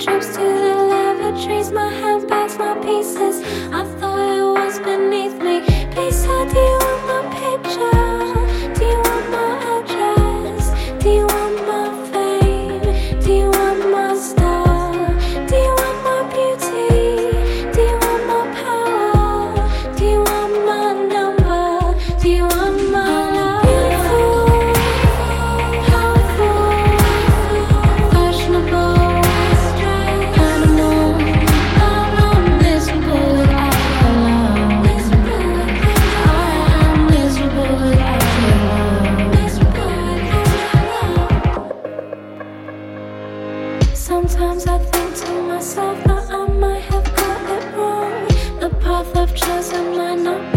trips to the lavatories, my handbags, my pieces. I thought it was beneath me. Please, sir, do you want my picture? Do you want my address? Do you want my fame? Do you want my star? Do you want my beauty? Do you want my power? Do you want my number? Do you want my love? Beautiful, powerful, fashionable, animal. I'm miserable without your love. I am miserable without your love. Sometimes I think to myself that I might have got it wrong. The path I've chosen might not